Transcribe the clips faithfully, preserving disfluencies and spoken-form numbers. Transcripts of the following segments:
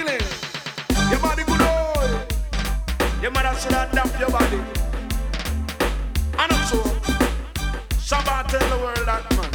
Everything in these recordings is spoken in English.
killing. Your body good old. Your mother should adapt your body. And I'm so Shabbat tell the world that man.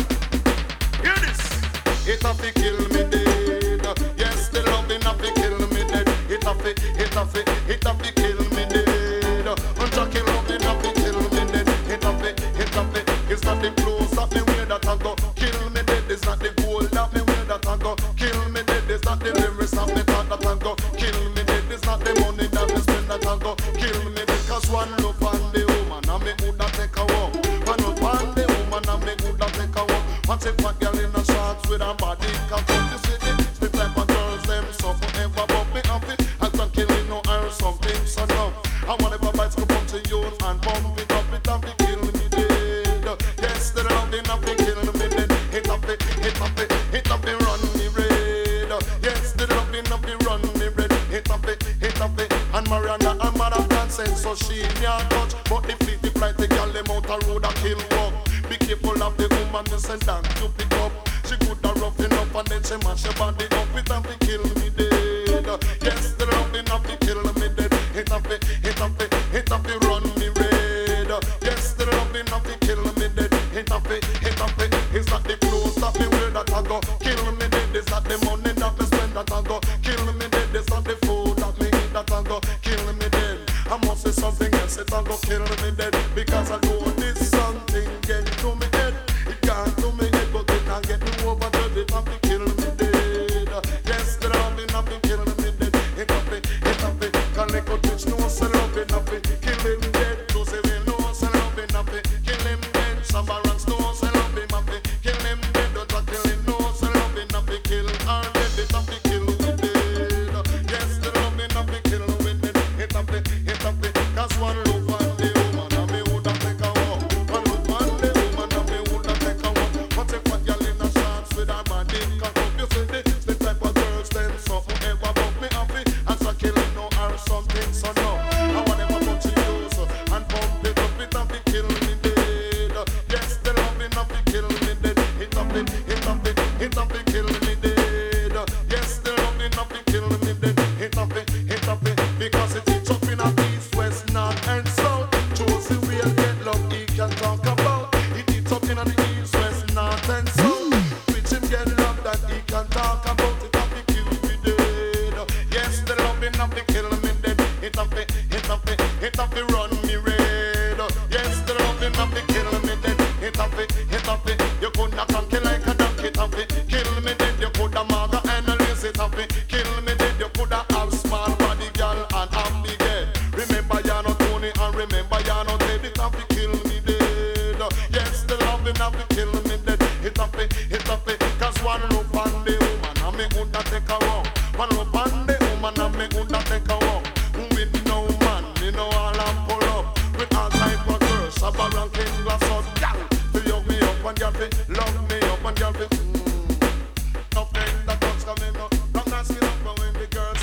Hear this. It have to kill me dead. Yes, the loving have to kill me dead. It have to, it have to, it have to kill me dead. Unjackie loving have to kill me dead. It have to, it have to. It's not the clothes that me wear that I go kill me dead. It's not the gold that me wear that I go kill me dead. It's not the lyrics that me thought that I go kill me dead. It's not the money that me spend that I go kill me dead. Cause one look on the woman and me woulda take a walk. One look on the woman and me woulda take a walk. What if a girl in a shorts with a body cock up? You see the, the type of girls them so forever but me happy. I can't kill it no or something so no. I want if a bites go come to you and bump it up. It have to kill me dead. Yes, the loving have to kill me dead. It have to, it have to, it have to run me red. Yes, the loving have to run me red. It have to, it have to. And Mariana and Mother consent so she can't touch. But the fleet the flight the girl them out a road a kill walk. Be careful of the woman you send down to pick up. She could have rough enough and then she mash her body up. It have to kill me dead. Yes, the loving have to kill me dead. It have to, it have to, it have to run me red. Yes, the loving have to kill me dead. It have to, it have to. It's not the clothes that me wear that I go kill me dead. It's not the money that me spend that I go kill me dead. It's not the food that me eat that I go kill me dead. I must say something else it I go kill me dead. Because I know this something get to me head. It can't to me head but it can't get me over to it have to kill me dead. Yes, the loving have to kill me dead. It have to, it have to. Can they cut which no say loving have to kill him dead. To say we know say loving have to kill him dead. Sabarans no say loving have to kill him dead. Don't talk kill him no say loving have to kill her dead. It have to kill me dead. Yes, the loving have to kill me dead. It have to, it have to. Cause one look on the woman and me woulda take a walk. One look on the woman and me woulda take a walk. What if a girl in a shorts with a body cock up? You see the, the type of girls them so forever but me happy. And so killing no or something so no. I want them to use and pump it up. It have to kill me dead. Yes, the loving have to kill me dead. It have to, it have to, it have to kill me dead. Yes, the loving have to kill me dead. It have to, it have to. Because it is up in a east, west, north and south. Chose the way I get love he can talk about. It is up in the east, west, north and south. Which him get love that he can talk about. It have to kill me dead. Yes, the loving have to kill me dead. It have to, it have to, it have to run me red. Yes, the loving have to kill me dead. It have to, it have to. You coulda conquer like a donkey. It have to kill me dead. You coulda maga and a lace. It have to kill me dead. You coulda have small body girl and have big head. Remember you're not Tony and remember you're not Ted. It have to kill me dead. Yes, the loving have to kill me dead. It have to, it have to. Cause one look on the woman and me woulda take a walk. One look on the woman and me woulda take a walk. With no man, you know all I'm pull up. With all type of girls, Shabba ranking glass out. Girl, to hug me up and girl to love me up and girl to mm. Nothing that touch coming up. Don't ask me up when the girls